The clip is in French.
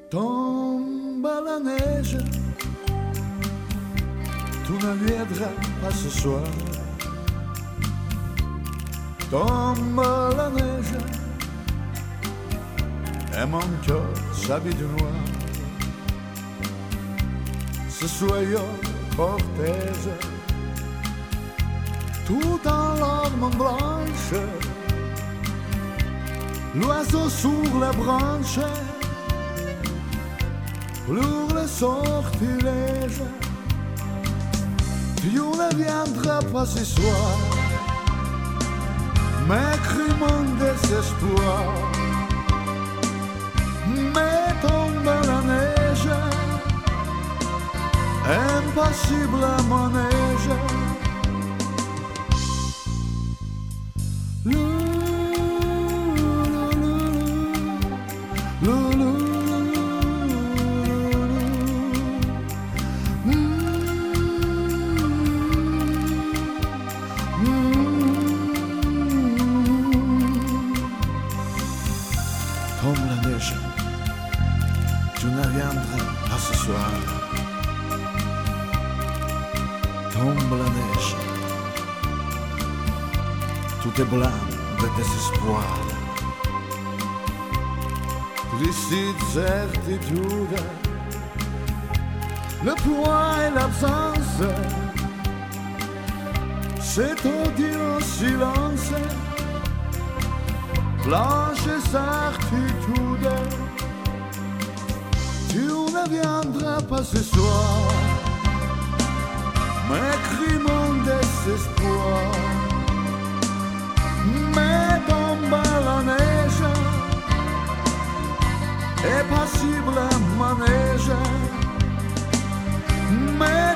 Tombe la neige, tu ne viendras pas ce soir. Tombe la neige, et mon cœur s'habille de noir. Ce soyeux cortège, tout en larmes blanches, l'oiseau sur la branche, pour le sortilège. Tu ne viendras pas ce soir, mais crie mon désespoir. Mais tombe la neige, impassible à mon neige. Tombe la neige, tu ne viendras pas ce soir. Tombe la neige, tout est blanc de désespoir. Triste certitude, le poids et l'absence, c'est au dire en silence. Blanche certitude, tu ne viendras pas ce soir, mais crie mon désespoir. Mais tombe la neige, est passible à ma neige. Mais